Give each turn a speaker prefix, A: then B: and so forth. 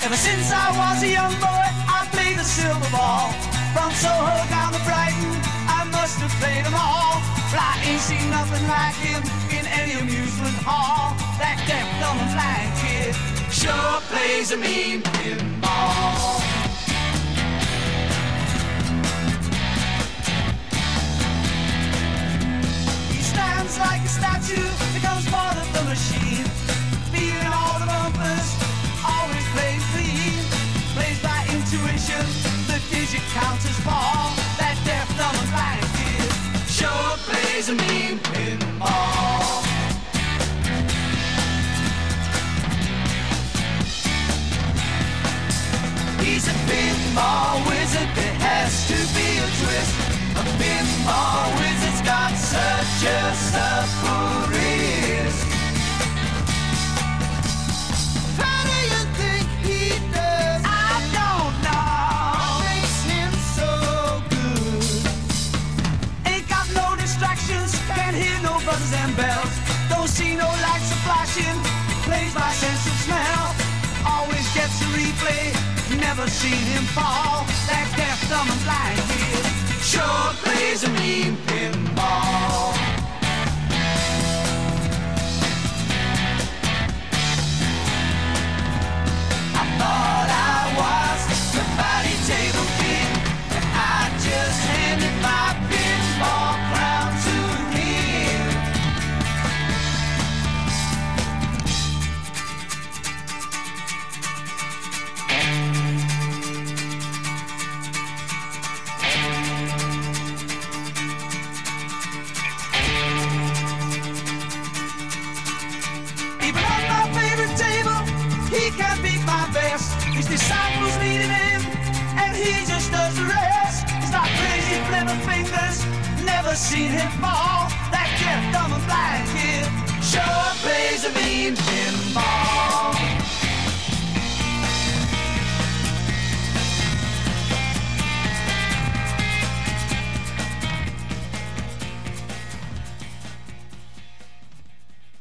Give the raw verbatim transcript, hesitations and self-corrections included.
A: Ever since I was a young boy, I played the silver ball. From Soho down to Brighton, I must have played them all. But I ain't seen nothing like him in any amusement hall. That deaf, dumb and blind kid sure plays a mean pinball. He stands like a statue, becomes part of the machine, feeling all the bumpers, always plays clean. Plays by intuition, the digit counters fall. That deaf, dumb and blind kid sure plays a mean pinball. He's a pinball wizard, there has to be a twist. A pinball wizard's got such a supple wrist. How do you think he does? I don't know. What makes him so good? Ain't got no distractions, can't hear no buzzers and bells. Don't see no lights a flashing, plays by sense of smell. Always gets a replay, never seen him fall. That deaf, dumb and blind kid sure plays a mean pinball. I thought I was the body table king, and I just handed my pinball crown to him. Even on my favorite table, he can't beat my best. His disciples needed him, and he just does the rest. He's not crazy, clever fingers, never seen him fall. That deaf, dumb and blind kid sure plays a mean pinball.